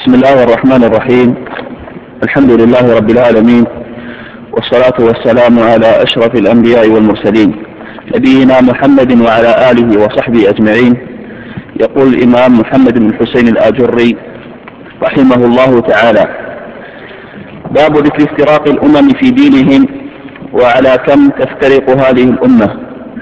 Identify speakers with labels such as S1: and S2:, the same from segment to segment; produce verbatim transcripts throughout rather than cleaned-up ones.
S1: بسم الله الرحمن الرحيم. الحمد لله رب العالمين، والصلاة والسلام على أشرف الأنبياء والمرسلين نبينا محمد وعلى آله وصحبه أجمعين. يقول الإمام محمد بن الحسين الآجري رحمه الله تعالى: باب ذكر افتراق الأمم في دينهم وعلى كم تفترق هذه الأمة.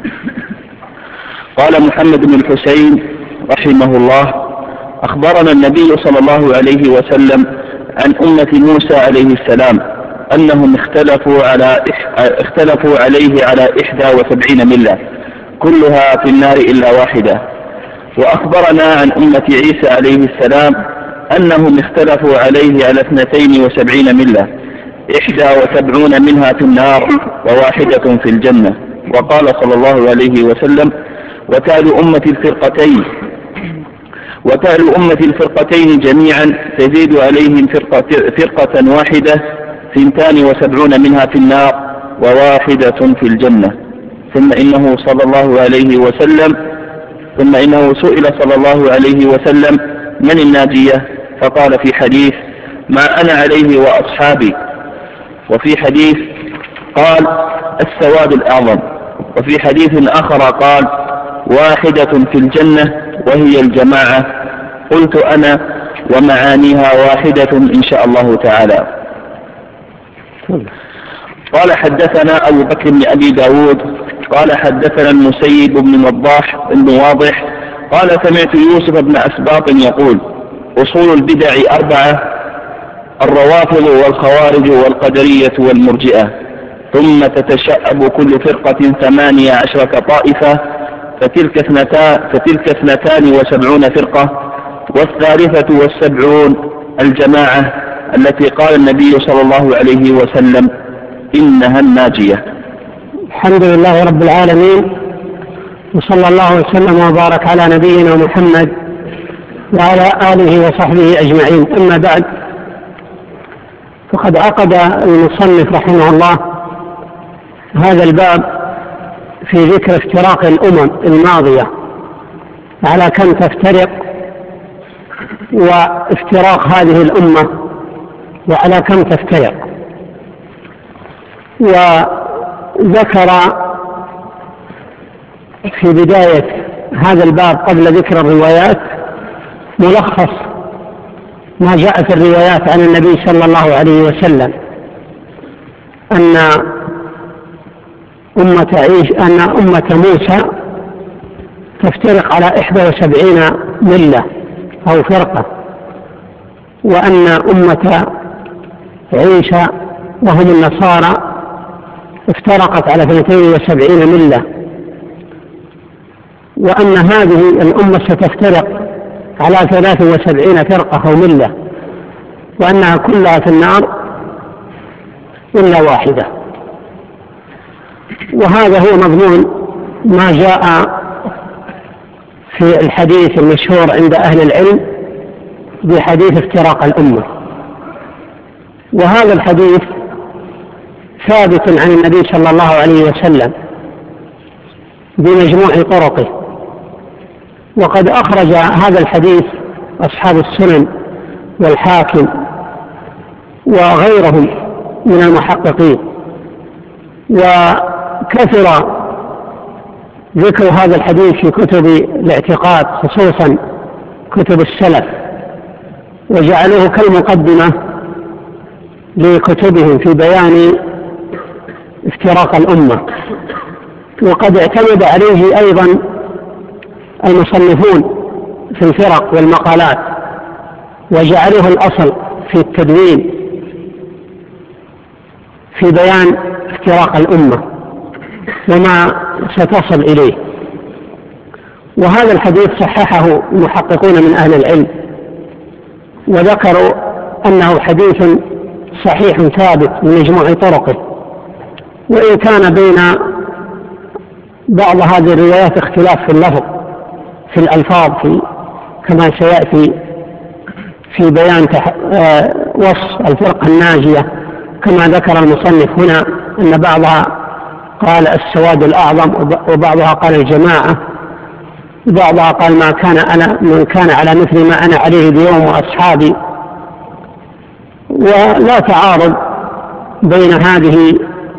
S1: قال محمد بن الحسين رحمه الله: أخبرنا النبي صلى الله عليه وسلم عن أمة موسى عليه السلام أنهم اختلفوا على اختلفوا عليه على إحدى وسبعين ملة كلها في النار إلا واحدة. وأخبرنا عن أمة عيسى عليه السلام أنهم اختلفوا عليه على اثنتين وسبعين ملة إحدى وسبعون منها في النار وواحدة في الجنة. وقال صلى الله عليه وسلم: وتال أمة الفرقتين وتال أمة الفرقتين جميعا تزيد عليهم فرقة, فرقة واحدة ثنتان وسبعون منها في النار وواحدة في الجنة. ثم إنه صلى الله عليه وسلم ثم إنه سئل صلى الله عليه وسلم: من الناجية؟ فقال في حديث: ما أنا عليه وأصحابي. وفي حديث قال: السواد الأعظم. وفي حديث آخر قال: واحدة في الجنة وهي الجماعة. قلت أنا: ومعانيها واحدة إن شاء الله تعالى. قال: حدثنا أبو بكر بن أبي داود قال: حدثنا المسيب بن وضاح بن واضح قال: سمعت يوسف بن أسباط يقول: أصول البدع أربعة: الروافض والخوارج والقدرية والمرجئة، ثم تتشأب كل فرقة ثمانية عشرة طائفة، فتلك اثنتا فتلك اثنتان وسبعون فرقة، والثالثة والسبعون الجماعة التي قال النبي صلى الله عليه وسلم: إنها الناجية.
S2: الحمد لله رب العالمين، وصلى الله وسلم وبارك على نبينا محمد وعلى آله وصحبه أجمعين. أما بعد، فقد عقد المصنف رحمه الله هذا الباب في ذكر افتراق الأمم الماضية على كم تفترق، وافتراق هذه الأمة وعلى كم تفترق. وذكر في بداية هذا الباب قبل ذكر الروايات ملخص ما جاء في الروايات عن النبي صلى الله عليه وسلم أن أمة عيش أن أمة موسى تفترق على إحدى وسبعين ملة أو فرقة، وأن أمة عيسى وهم النصارى افترقت على اثنتين وسبعين ملة، وأن هذه الأمة ستفترق على ثلاث وسبعين فرقة أو ملة، وأنها كلها في النار إلا واحدة. وهذا هو مضمون ما جاء في الحديث المشهور عند أهل العلم بحديث افتراق الأمة. وهذا الحديث ثابت عن النبي صلى الله عليه وسلم بمجموع طرقه، وقد أخرج هذا الحديث أصحاب السنن والحاكم وغيرهم من المحققين. وكثر ذكر هذا الحديث في كتب الاعتقاد، خصوصا كتب السلف، وجعلوه كالمقدمة لكتبهم في بيان افتراق الأمة. وقد اعتمد عليه أيضا المصنفون في الفرق والمقالات، وجعلوه الأصل في التدوين في بيان افتراق الأمة وما ستصل إليه. وهذا الحديث صححه المحققون من أهل العلم، وذكروا أنه حديث صحيح ثابت من مجموع طرقه، وإن كان بين بعض هذه الروايات اختلاف في اللفظ في الألفاظ في كما سيأتي في بيان وصف الفرقة الناجية، كما ذكر المصنف هنا أن بعضها قال السواد الأعظم، وبعضها قال الجماعة، وبعضها قال ما كان أنا من كان على مثل ما أنا عليه اليوم وأصحابي، ولا تعارض بين هذه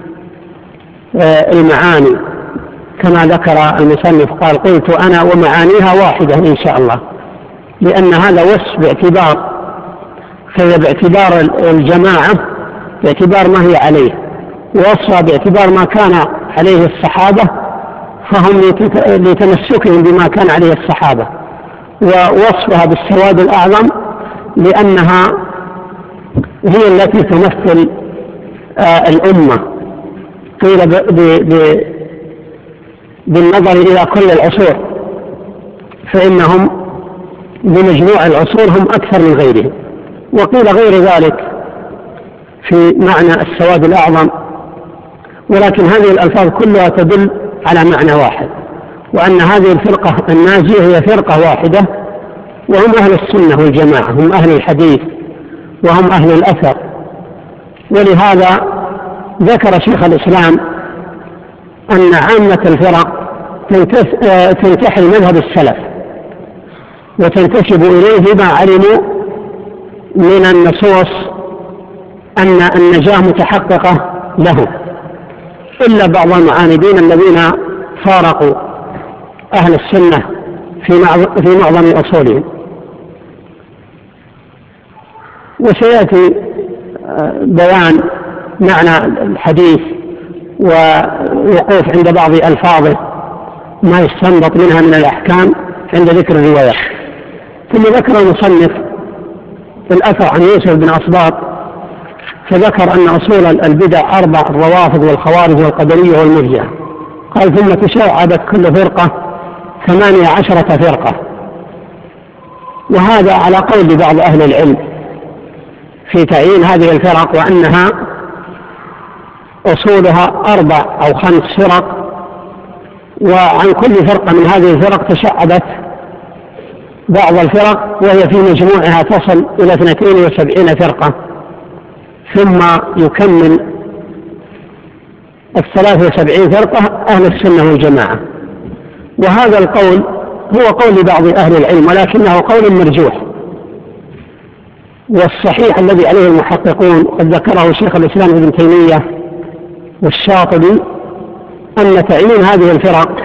S2: المعاني كما ذكر المصنف قال قلت أنا ومعانيها واحدة إن شاء الله، لأن هذا وصف باعتبار، فهي باعتبار الجماعة باعتبار ما هي عليه، ووصفها باعتبار ما كان عليه الصحابة فهم لتمسكهم بما كان عليه الصحابة، ووصفها بالسواد الأعظم لأنها هي التي تمثل آه الأمة قيل ب ب بالنظر إلى كل العصور، فإنهم بمجموع العصور هم أكثر من غيرهم، وقيل غير ذلك في معنى السواد الأعظم، ولكن هذه الألفاظ كلها تدل على معنى واحد، وأن هذه الفرقة الناجية هي فرقة واحدة، وهم أهل السنة والجماعة، هم أهل الحديث وهم أهل الأثر. ولهذا ذكر شيخ الإسلام أن عامة الفرق تنتحل مذهب السلف وتنتسب إليه ما علموا من النصوص أن النجاة متحققة له، إلا بعض المعاندين الذين فارقوا أهل السنة في معظم أصولهم. وسيأتي بيان معنى الحديث ووقوف عند بعض ألفاظه ما يستنبط منها من الأحكام عند ذكر الروايات. ثم ذكر المصنف الأثر عن يوسف بن أصباط فذكر أن أصول البدع أربع: الروافض والخوارج والقدرية والمرجئة. قال ثم تشعبت كل فرقة ثمانية عشرة فرقة، وهذا على قول بعض أهل العلم في تعيين هذه الفرق، وأنها أصولها أربع أو خمس فرق، وعن كل فرقة من هذه الفرق تشعبت بعض الفرق، وهي في مجموعها تصل إلى اثنتين وسبعين فرقة، ثم يكمل الثلاث وسبعين فرقة أهل السنة والجماعة. وهذا القول هو قول بعض أهل العلم، ولكنه قول مرجوح، والصحيح الذي عليه المحققون قد ذكره شيخ الإسلام ابن تيمية والشاطبي أن تعيين هذه الفرق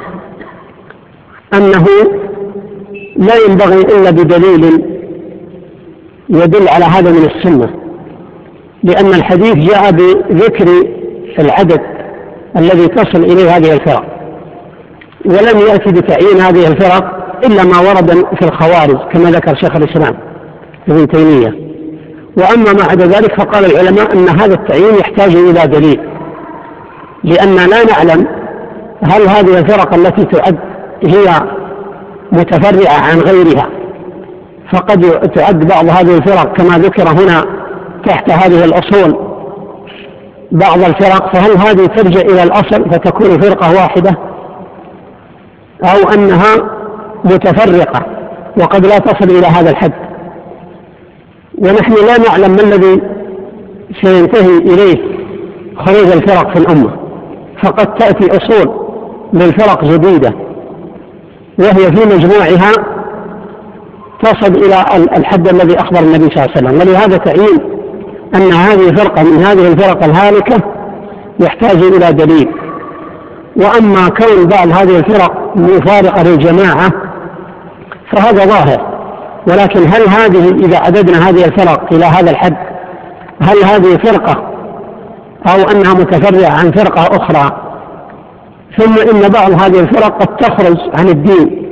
S2: أنه لا ينبغي إلا بدليل يدل على هذا من السنة، لأن الحديث جاء بذكر العدد الذي تصل إليه هذه الفرق، ولم يأتي بتعيين هذه الفرق إلا ما ورد في الخوارج كما ذكر شيخ الإسلام ابن تيمية. وأما ما عدا ذلك فقال العلماء أن هذا التعيين يحتاج إلى دليل، لأن لا نعلم هل هذه الفرق التي تعد هي متفرعة عن غيرها، فقد تعد بعض هذه الفرق كما ذكر هنا تحت هذه الأصول بعض الفرق، فهل هذه ترجع إلى الأصل فتكون فرقة واحدة، أو أنها متفرقة وقد لا تصل إلى هذا الحد؟ ونحن لا نعلم ما الذي سينتهي إليه خروج الفرق في الأمة، فقد تأتي أصول للفرق جديدة وهي في مجموعها تصل إلى الحد الذي أخبر النبي صلى الله عليه وسلم. ولهذا تعيين أن هذه فرقة من هذه الفرق الهالكة يحتاج إلى دليل. وأما كون بعض هذه الفرق مفارقة للجماعة فهذا ظاهر، ولكن هل هذه إذا عددنا هذه الفرق إلى هذا الحد هل هذه فرقة أو أنها متفرعة عن فرقة أخرى؟ ثم إن بعض هذه الفرق قد تخرج عن الدين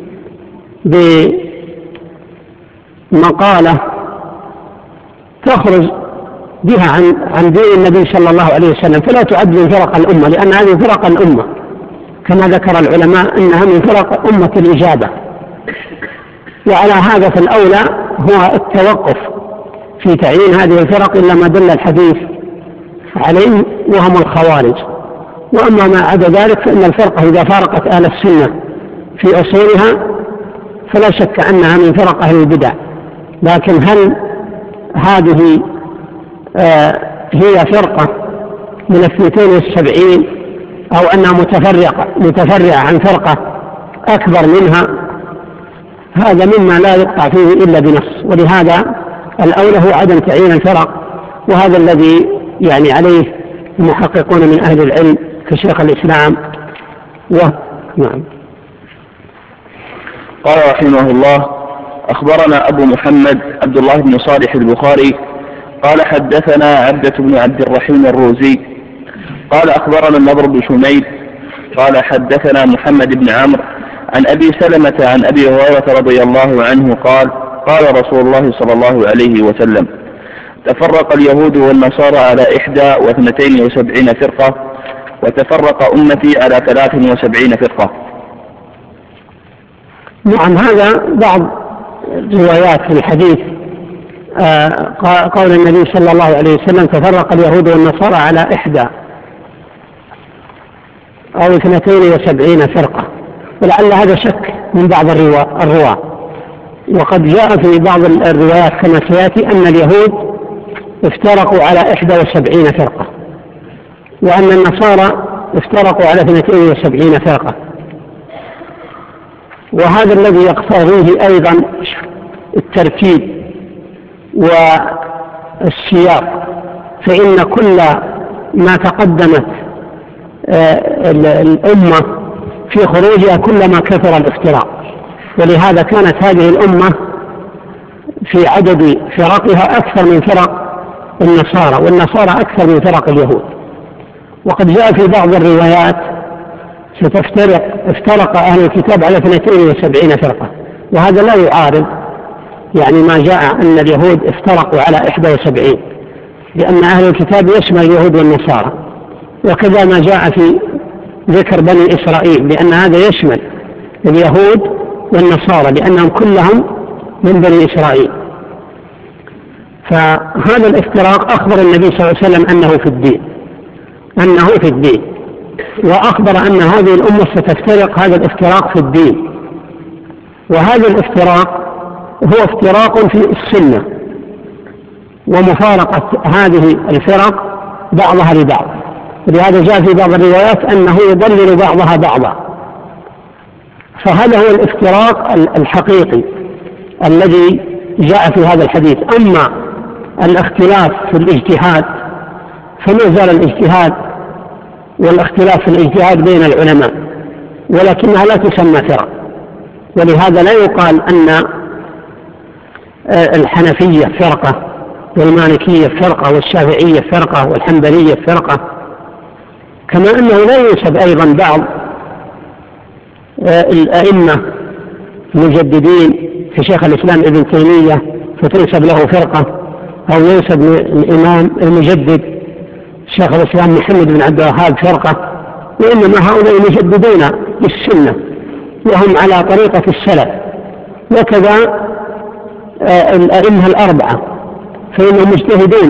S2: بمقالة تخرج بها عن عن دين النبي صلى الله عليه وسلم، فلا تعد من فرق الأمة، لأن هذه فرق الأمة كما ذكر العلماء أنها من فرق أمة الإجابة. وعلى هذا فالأولى هو التوقف في تعيين هذه الفرق إلا ما دل الحديث عليه وهم الخوارج. وأما ما عدا ذلك فإن الفرقة إذا فارقت أهل السنة في أصولها فلا شك أنها من فرق أهل البدع، لكن هل هذه آه هي فرقة من اثنتين والسبعين أو أنها متفرقة متفرعة عن فرقة أكبر منها؟ هذا مما لا يقطع فيه إلا بنص. ولهذا الأولى هو عدم تعيين الفرق، وهذا الذي يعني عليه المحققون من أهل العلم كشيخ الإسلام. و... نعم.
S1: قال رحمه الله: أخبرنا أبو محمد عبد الله بن صالح البخاري قال حدثنا عبدة بن عبد الرحيم الروزي قال أخبرنا النضر بن شميل قال حدثنا محمد بن عمرو عن أبي سلمة عن أبي هريرة رضي الله عنه قال: قال رسول الله صلى الله عليه وسلم: تفرق اليهود والنصارى على إحدى واثنتين وسبعين فرقة، وتفرق أمتي على ثلاث وسبعين فرقة.
S2: نعم، هذا بعض روايات في الحديث. آه قول النبي صلى الله عليه وسلم: تفرق اليهود والنصارى على إحدى أو اثنتين وسبعين فرقة، ولعل هذا شك من بعض الرواة، وقد جاء في بعض الروايات كما سيأتي أن اليهود افترقوا على إحدى وسبعين فرقة، وأن النصارى افترقوا على اثنتين وسبعين فرقة. وهذا الذي يقتضيه أيضا الترتيب والسياق، فإن كل ما تقدمت الأمة في خروجها كلما كثر الافتراق، ولهذا كانت هذه الأمة في عدد فرقها أكثر من فرق النصارى، والنصارى أكثر من فرق اليهود. وقد جاء في بعض الروايات: ستفترق افترق أهل الكتاب على اثنتين وسبعين فرقة، وهذا لا يعارض يعني ما جاء أن اليهود افترقوا على إحدى وسبعين، لأن أهل الكتاب يشمل اليهود والنصارى، وكذا ما جاء في ذكر بني إسرائيل، لأن هذا يشمل اليهود والنصارى لأنهم كلهم من بني إسرائيل. فهذا الافتراق أخبر النبي صلى الله عليه وسلم أنه في الدين أنه في الدين وأخبر أن هذه الأمة ستفترق، هذا الافتراق في الدين. وهذا الافتراق هو افتراق في السنة ومفارقة هذه الفرق بعضها لبعض، ولهذا جاء في بعض الروايات أنه يضلل بعضها بعضا. فهذا هو الافتراق الحقيقي الذي جاء في هذا الحديث. أما الاختلاف في الاجتهاد فما زال الاجتهاد والاختلاف في الاجتهاد بين العلماء، ولكنها لا تسمى فرق، ولهذا لا يقال أن الحنفية فرقة والمالكية فرقة والشافعية فرقة والحنبلية فرقة، كما أنه لا ينسب أيضا بعض الأئمة المجددين كشيخ الإسلام ابن تيمية فتنسب له فرقة، أو ينسب الإمام المجدد شيخ الإسلام محمد بن عبد الوهاب فرقة، وإنما هؤلاء مجددون للسنة وهم على طريقة السلف. وكذا الأئمة الأربعة فإنهم مجتهدون،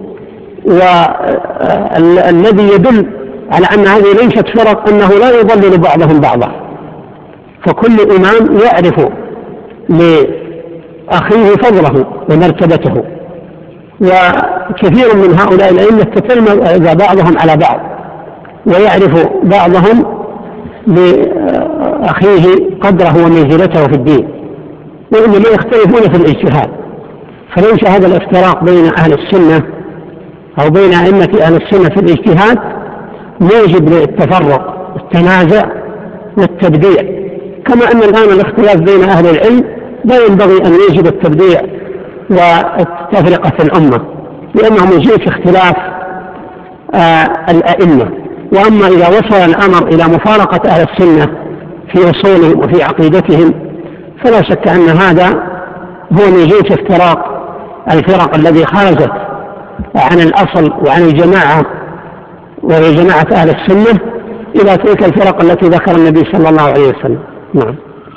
S2: والذي يدل على أن هذه ليست فرق أنه لا يضلل بعضهم بعضا، فكل إمام يعرف لأخيه فضله ومرتبته. وكثير من هؤلاء الأئمة تتلمذ بعضهم على بعض، ويعرف بعضهم لأخيه قدره ومنزلته في الدين، وإنما يختلفون في الاجتهاد. فليس هذا الافتراق بين أهل السنة أو بين أئمة أهل السنة في الاجتهاد موجب للتفرق والتنازع والتبديع، كما أن الآن الاختلاف بين أهل العلم لا ينبغي أن يوجب التبديع والتفرقة في الأمة، لأنه من جنس اختلاف آه الأئمة. وأما إذا وصل الأمر إلى مفارقة أهل السنة في أصولهم وفي عقيدتهم فلا شك أن هذا هو من جنس افتراق الفرق الذي خرجت عن الأصل وعن الجماعة وهي جماعة أهل السنة إلى تلك الفرق التي ذكر النبي صلى الله عليه وسلم. نعم.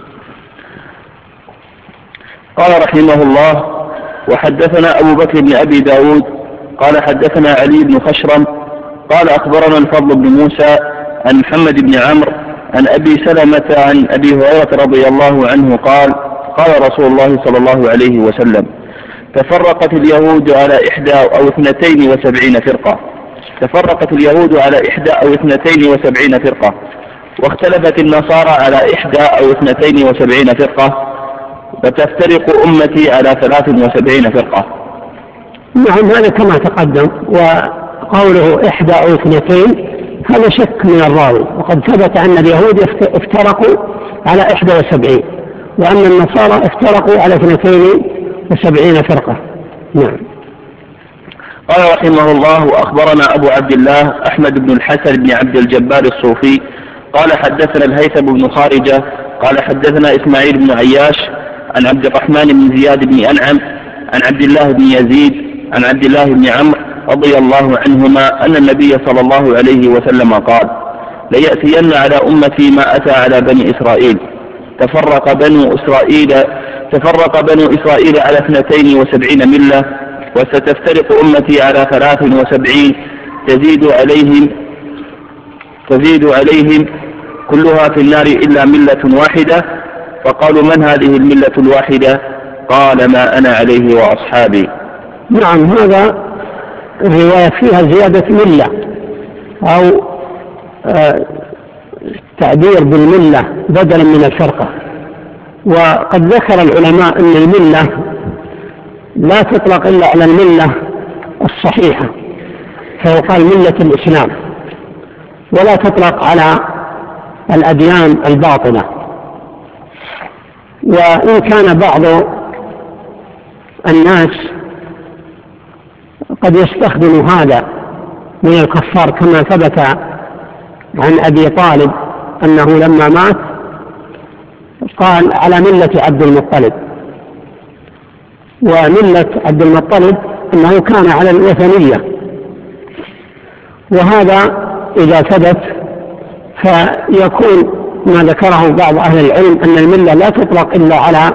S1: قال رحمه الله: وحدثنا أبو بكر بن أبي داود قال حدثنا علي بن خشرم قال أخبرنا الفضل بن موسى عن محمد بن عمرو عن أبي سلمة عن أبي هريرة رضي الله عنه قال: قال رسول الله صلى الله عليه وسلم: تفرقت اليهود على إحدى أو اثنتين وسبعين فرقة تفرقت اليهود على إحدى أو اثنتين وسبعين فرقة واختلفت النصارى على إحدى أو اثنتين وسبعين فرقة وتفترق أمتي على ثلاث وسبعين فرقة.
S2: نعم، هذا كما تقدم. وقوله إحدى أو اثنتين هذا شك من الراوي، وقد ثبت أن اليهود افترقوا على إحدى وسبعين، وأن النصارى افترقوا على اثنتين وسبعين فرقة. نعم.
S1: قال رحمه الله: وأخبرنا أبو عبد الله أحمد بن الحسن بن عبد الجبار الصوفي قال حدثنا الهيثم بن خارجة قال حدثنا إسماعيل بن عياش عن عبد الرحمن بن زياد بن أنعم عن عبد الله بن يزيد عن عبد الله بن عمرو رضي الله عنهما أن النبي صلى الله عليه وسلم قال: ليأتين على أمتي ما أتى على بني إسرائيل، تفرق بنو إسرائيل تفرق بنو إسرائيل على اثنتين وسبعين ملة، وستفترق أمتي على ثلاث وسبعين تزيد عليهم تزيد عليهم كلها في النار إلا ملة واحدة. فقالوا: من هذه الملة الواحدة؟ قال: ما أنا عليه وأصحابي.
S2: نعم، هذا الرواية فيها زيادة ملة أو آه تعبير بالملة بدلا من الفرقة. وقد ذكر العلماء أن الملة لا تطلق إلا على الملة الصحيحة، فيقال ملة الإسلام، ولا تطلق على الأديان الباطلة. وإن كان بعض الناس قد يستخدم هذا من الكفار، كما ثبت عن أبي طالب أنه لما مات قال: على ملة عبد المطلب. وملة عبد المطلب أنه كان على الوثنية، وهذا إذا ثبت فيكون ما ذكره بعض أهل العلم أن الملة لا تطلق إلا على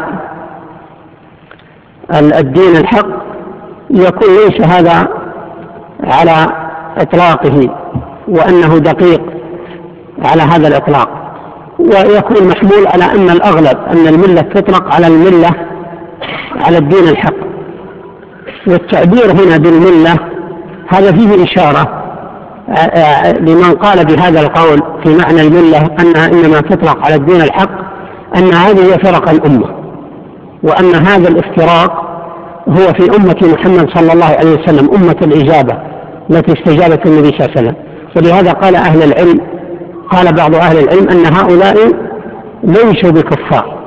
S2: الدين الحق، يكون ليس هذا على إطلاقه، وأنه دقيق على هذا الإطلاق، ويكون محمول على أن الأغلب أن الملة تطلق على الملة على الدين الحق. والتعبير هنا بالملة هذا فيه إشارة لمن قال بهذا القول في معنى الملة أنها إنما تطلق على الدين الحق، أن هذه هي فرق الأمة، وأن هذا الافتراق هو في أمة محمد صلى الله عليه وسلم، أمة الإجابة التي استجابت النبي صلى الله عليه وسلم. ولهذا قال أهل العلم قال بعض أهل العلم أن هؤلاء ليسوا بكفار،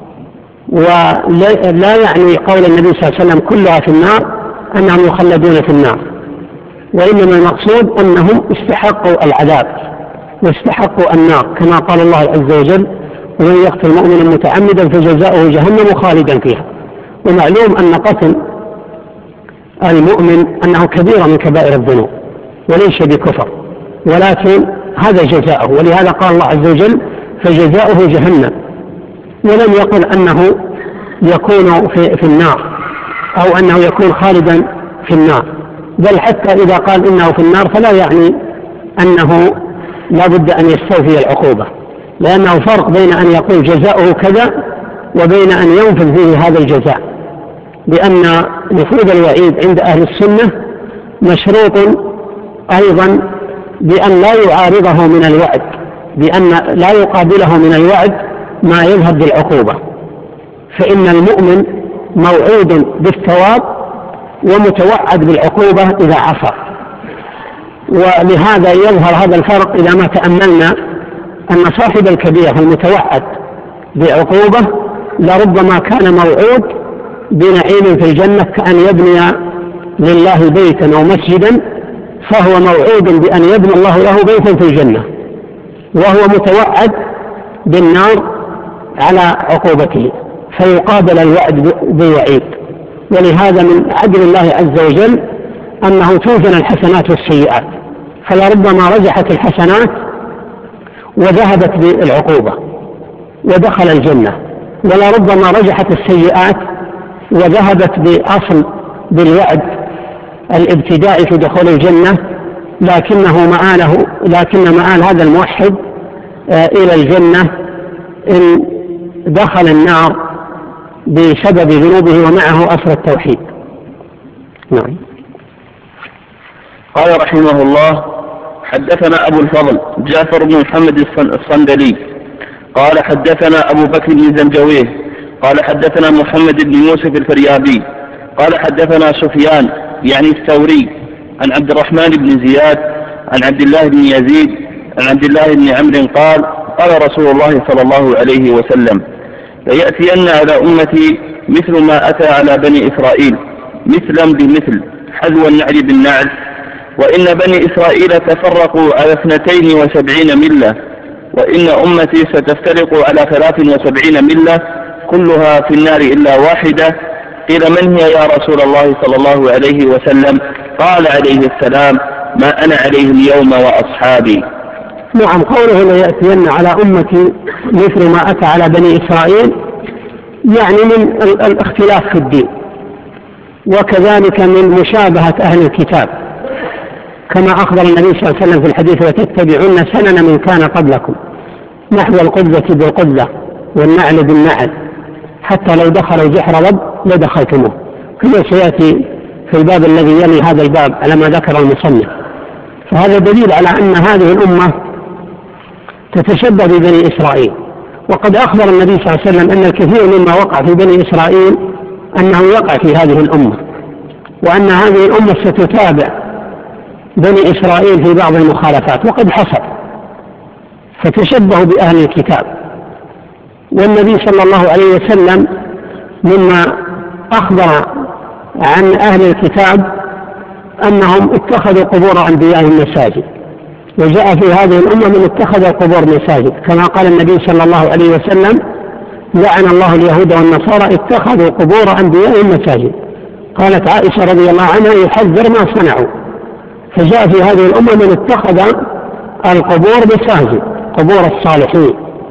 S2: ولا يعني قول النبي صلى الله عليه وسلم كلها في النار أنهم يخلدون في النار، وإنما المقصود أنهم استحقوا العذاب واستحقوا النار، كما قال الله عز وجل: ومن يقتل مؤمنا متعمدا فجزاؤه جهنم خالدا فيها. ومعلوم أن قتل المؤمن أنه كبيرة من كبائر الذنوب وليس بكفر، ولكن هذا جزاؤه، ولهذا قال الله عز وجل: فجزاؤه جهنم، ولم يقل أنه يكون في, في النار أو أنه يكون خالدا في النار، بل حتى إذا قال إنه في النار فلا يعني أنه لا بد أن يستوفي العقوبة، لأنه فرق بين أن يقول جزاؤه كذا وبين أن ينفذ فيه هذا الجزاء، لأن نفوذ الوعيد عند أهل السنة مشروط أيضا بأن لا يعارضه من الوعد، بأن لا يقابله من الوعد ما يذهب بالعقوبة، فإن المؤمن موعود بالثواب ومتوعد بالعقوبة إذا عصى. ولهذا يظهر هذا الفرق إذا ما تأملنا أن صاحب الكبيرة المتوعد بعقوبة لربما كان موعود بنعيم في الجنة، كأن يبني لله بيتا أو مسجدا، فهو موعود بأن يبني الله له بيتا في الجنة، وهو متوعد بالنار على عقوبته، فيقابل الوعد بوعيد. ولهذا من عدل الله عز وجل أنه توزن الحسنات والسيئات، فلربما رجحت الحسنات وذهبت بالعقوبة ودخل الجنة، ولربما رجحت السيئات وذهبت بأصل بالوعد الابتدائي في دخول الجنة، لكنه مآله لكن مآل هذا الموحد إلى الجنة إن دخل النار بسبب ذنوبه ومعه أصل التوحيد. نعم.
S1: قال رحمه الله: حدثنا أبو الفضل جعفر بن محمد الصندلي قال حدثنا أبو بكر بن زنجويه قال حدثنا محمد بن يوسف الفريابي قال حدثنا سفيان يعني الثوري عن عبد الرحمن بن زياد عن عبد الله بن يزيد عن عبد الله بن عمرو قال قال رسول الله صلى الله عليه وسلم ليأتين على أمتي مثل ما أتى على بني إسرائيل مثلا بمثل حذو النعل بالنعل وإن بني إسرائيل تفرقوا على اثنتين وسبعين ملة وإن أمتي ستفترق على ثلاث وسبعين ملة كلها في النار إلا واحدة. قيل من هي يا رسول الله صلى الله عليه وسلم؟ قال عليه السلام ما أنا عليه اليوم وأصحابي.
S2: نعم، قوله ليأتين على أمتي مثل ما أتى على بني إسرائيل يعني من الاختلاف في الدين، وكذلك من مشابهة أهل الكتاب، كما أخبر النبي صلى الله عليه وسلم في الحديث وتتبعون سنن من كان قبلكم نحو القذة بالقذة والنعل بالنعل حتى لو دخلوا جحر رب لدخلتموه، كما سيأتي في الباب الذي يلي هذا الباب على ما ذكر المصنف. فهذا دليل على أن هذه الأمة تتشبه ببني إسرائيل، وقد أخبر النبي صلى الله عليه وسلم أن الكثير مما وقع في بني إسرائيل أنه يقع في هذه الأمة، وأن هذه الأمة ستتابع بني إسرائيل في بعض المخالفات، وقد حصل فتشبهوا بأهل الكتاب. والنبي صلى الله عليه وسلم مما أخبر عن أهل الكتاب أنهم اتخذوا قبور أنبيائهم مساجد، وجاء في هذه الأمة من اتخذ القبور مساجد، كما قال النبي صلى الله عليه وسلم لعن الله اليهود والنصارى اتخذوا قبور أنبيائهم مساجد. قالت عائشة رضي الله عنها يحذر ما صنعوا. فجاء في هذه الأمة من اتخذ القبور مساجد، قبور الصالحين،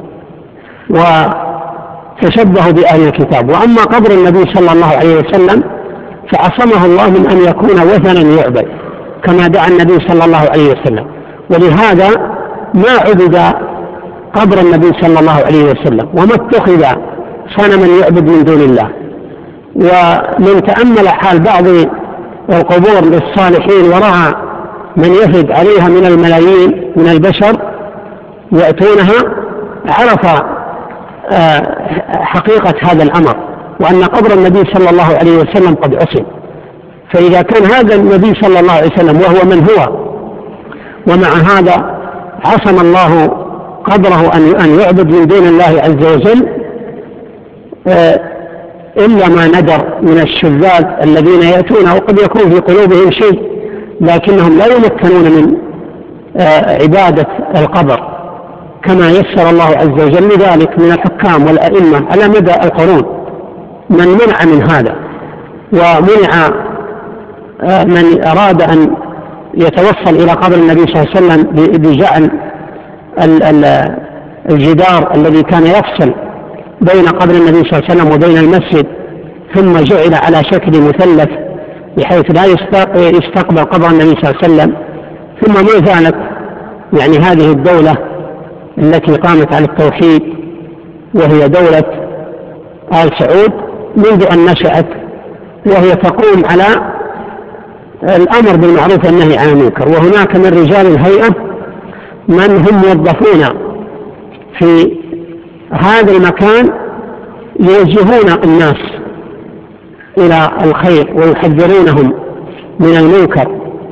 S2: وتشبهوا بأهل الكتاب. وأما قبر النبي صلى الله عليه وسلم فعصمه الله من أن يكون وثنا يعبد كما دعا النبي صلى الله عليه وسلم، ولهذا ما عبد قبر النبي صلى الله عليه وسلم وما اتخذ صنما يعبد من دون الله. ومن تأمل حال بعض القبور للصالحين ورأى من يفد عليها من الملايين من البشر يأتونها عرف حقيقة هذا الأمر، وأن قبر النبي صلى الله عليه وسلم قد عصم. فإذا كان هذا النبي صلى الله عليه وسلم وهو من هو، ومع هذا عصم الله قبره أن يعبد من دون الله عز وجل إلا ما ندر من الشذاذ الذين يأتون وقد يكون في قلوبهم شيء لكنهم لا يمكنون من عبادة القبر، كما يسر الله عز وجل ذلك من الحكام والأئمة على مدى القرون من منع من هذا، ومنع من أراد أن يتوصل إلى قبر النبي صلى الله عليه وسلم بجعل الجدار الذي كان يفصل بين قبر النبي صلى الله عليه وسلم وبين المسجد ثم جعل على شكل مثلث بحيث لا يستقبل قبر النبي صلى الله عليه وسلم. ثم ما زالت يعني هذه الدولة التي قامت على التوحيد وهي دولة آل سعود منذ أن نشأت، وهي تقوم على الأمر بالمعروف والنهي عن المنكر. وهناك من رجال الهيئة من هم موظفون في هذا المكان يوجهون الناس إلى الخير ويحذرونهم من المنكر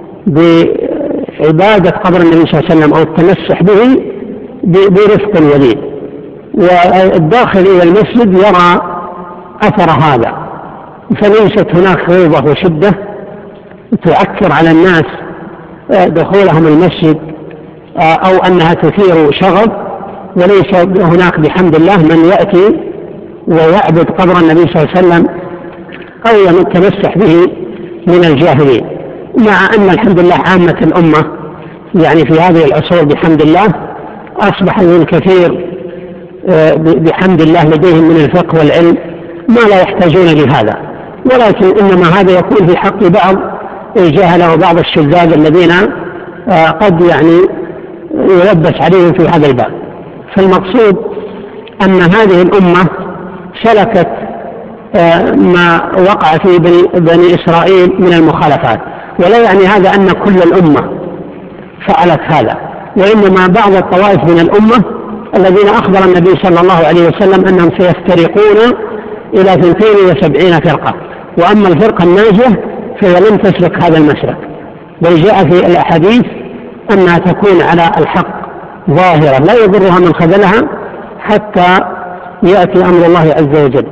S2: بعبادة قبر النبي صلى الله عليه وسلم أو التمسح به برفق ولين. والداخل إلى المسجد يرى أثر هذا، فليست هناك غيظة وشدة تعكر على الناس دخولهم المسجد أو أنها تثير شغب، وليس هناك بحمد الله من يأتي ويعبد قبر النبي صلى الله عليه وسلم أو يتمسح به من الجاهلين. مع أن الحمد لله عامة الأمة يعني في هذه العصور بحمد الله أصبح الكثير بحمد الله لديهم من الفقه والعلم ما لا يحتاجون لهذا، ولكن إنما هذا يكون في حق بعض الجهلة وبعض الشذاذ الذين قد يعني يلبس عليهم في هذا الباب. فالمقصود أن هذه الأمة سلكت ما وقع في بني إسرائيل من المخالفات، ولا يعني هذا أن كل الأمة فعلت هذا، وإنما بعض الطوائف من الأمة الذين أخبر النبي صلى الله عليه وسلم أنهم سيفترقون إلى اثنتين وسبعين فرقة. وأما الفرقة الناجية فهي لم تسلك هذا المسلك، بل جاء في الأحاديث أنها تكون على الحق ظاهرة لا يضرها من خذلها حتى يأتي أمر الله عز وجل.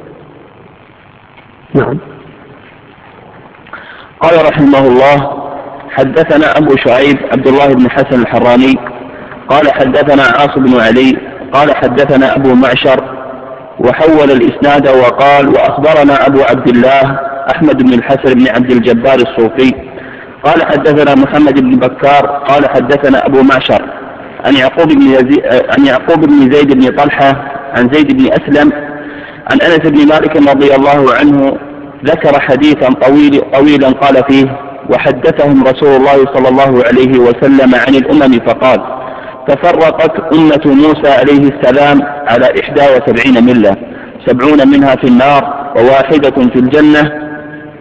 S2: نعم.
S1: قال رحمه الله: حدثنا أبو شعيب عبد الله بن حسن الحراني قال حدثنا عاصم بن علي قال حدثنا أبو معشر وحول الإسناد وقال: وأخبرنا أبو عبد الله أحمد بن الحسن بن عبد الجبار الصوفي قال حدثنا محمد بن بكار قال حدثنا أبو معشر عن يعقوب بن يزيد عن يعقوب بن زيد بن طلحة عن زيد بن أسلم عن أنس بن مالك رضي الله عنه ذكر حديثا طويل طويلا قال فيه: وحدثهم رسول الله صلى الله عليه وسلم عن الأمم فقال: تفرقت أمة موسى عليه السلام على إحدى وسبعين ملة، سبعون منها في النار وواحدة في الجنة.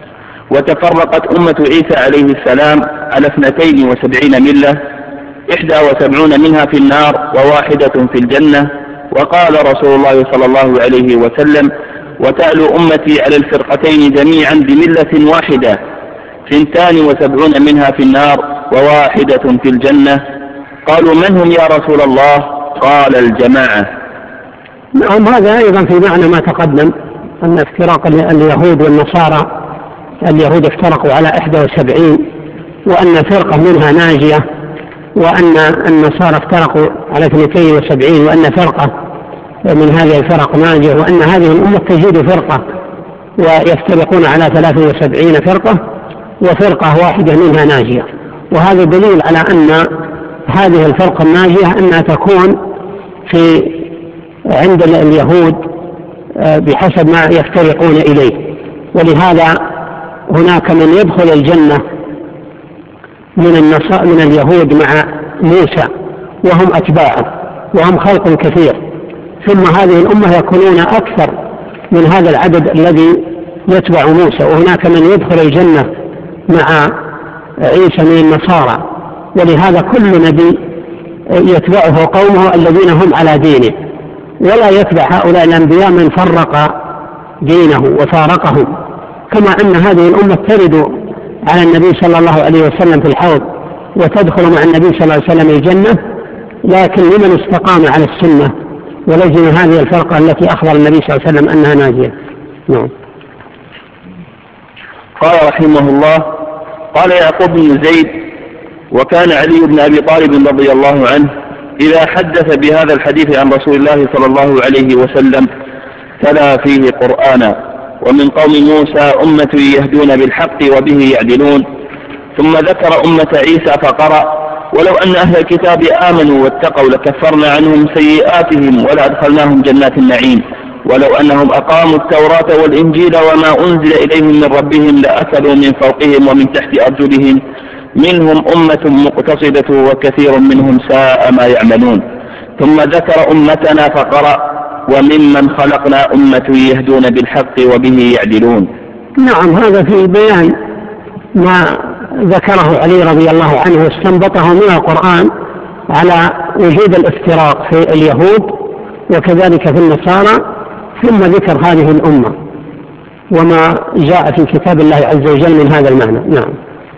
S1: وتفرقت أمة عيسى عليه السلام على اثنتين وسبعين ملة، إحدى وسبعون منها في النار وواحدة في الجنة. وقال رسول الله صلى الله عليه وسلم: وتعلو أمتي على الفرقتين جميعا بملة واحدة، ثنتان وسبعون منها في النار وواحدة في الجنة. قالوا: من هم يا رسول الله؟ قال: الجماعة.
S2: نعم، هذا أيضا في معنى ما تقدم، أن افتراق اليهود والنصارى، اليهود افترقوا على إحدى وسبعين وأن فرقة منها ناجية، وأن النصارى افترقوا على اثنتين وسبعين وأن فرقة من هذه الفرق ناجية، وأن هذه الأمة تزيد فرقة ويفترقون على ثلاث وسبعين فرقة وفرقة واحدة منها ناجية. وهذا دليل على أن هذه الفرقة الناجية أنها تكون في عند اليهود بحسب ما يفترقون إليه. ولهذا هناك من يدخل الجنة من النصارى من اليهود مع موسى وهم أتباعه وهم خلق كثير، ثم هذه الأمة يكونون أكثر من هذا العدد الذي يتبع موسى. وهناك من يدخل الجنة مع عيسى من النصارى، ولهذا كل نبي يتبعه قومه الذين هم على دينه، ولا يتبع هؤلاء الأنبياء من فرق دينه وفارقهم. كما أن هذه الأمة ترد على النبي صلى الله عليه وسلم في الحوض وتدخل مع النبي صلى الله عليه وسلم الجنة، لكن لمن استقام على السنة ولزم هذه الفرقة التي أخبر النبي صلى الله عليه وسلم أنها ناجية. نعم.
S1: قال رحمه الله: قال يعقوب بن زيد: وكان علي بن أبي طالب رضي الله عنه إذا حدث بهذا الحديث عن رسول الله صلى الله عليه وسلم تلا فيه قرآنا. ومن قوم موسى أمة يهدون بالحق وبه يعدلون. ثم ذكر أمة عيسى فقرأ: ولو أن أهل الكتاب آمنوا واتقوا لكفرنا عنهم سيئاتهم ولأدخلناهم جنات النعيم، ولو أنهم أقاموا التوراة والإنجيل وما أنزل إليهم من ربهم لأكلوا من فوقهم ومن تحت أرجلهم، منهم أمة مقتصدة وكثير منهم ساء ما يعملون. ثم ذكر أمتنا فقرأ: وممن خلقنا أمة يهدون بالحق وبه يعدلون.
S2: نعم، هذا في بيان ما ذكره علي رضي الله عنه واستنبطه من القرآن على وجود الافتراق في اليهود وكذلك في النصارى، ثم ذكر هذه الأمة وما جاء في كتاب الله عز وجل من هذا المعنى. نعم.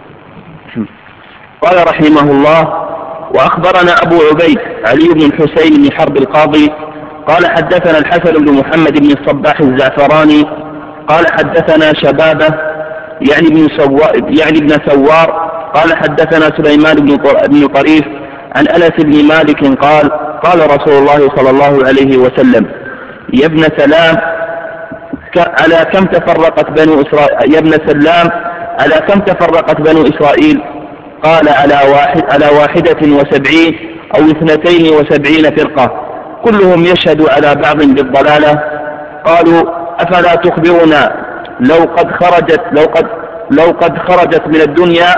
S1: قال رحمه الله: وأخبرنا أبو عبيد علي بن الحسين بن حرب القاضي قال حدثنا الحسن بن محمد بن الصباح الزعفراني قال حدثنا شبابه يعني ابن سوار يعني ابن سوار قال حدثنا سليمان بن طريف عن أنس بن مالك قال: قال رسول الله صلى الله عليه وسلم: يا ابن سلام على كم تفرقت بنو إسرائيل يا ابن سلام على كم تفرقت بنو إسرائيل؟ قال: على واحد على واحدة وسبعين أو اثنتين وسبعين فرقة، كلهم يشهد على بعض بالضلالة. قالوا: أفلا تخبرنا لو قد خرجت لو قد لو قد خرجت من الدنيا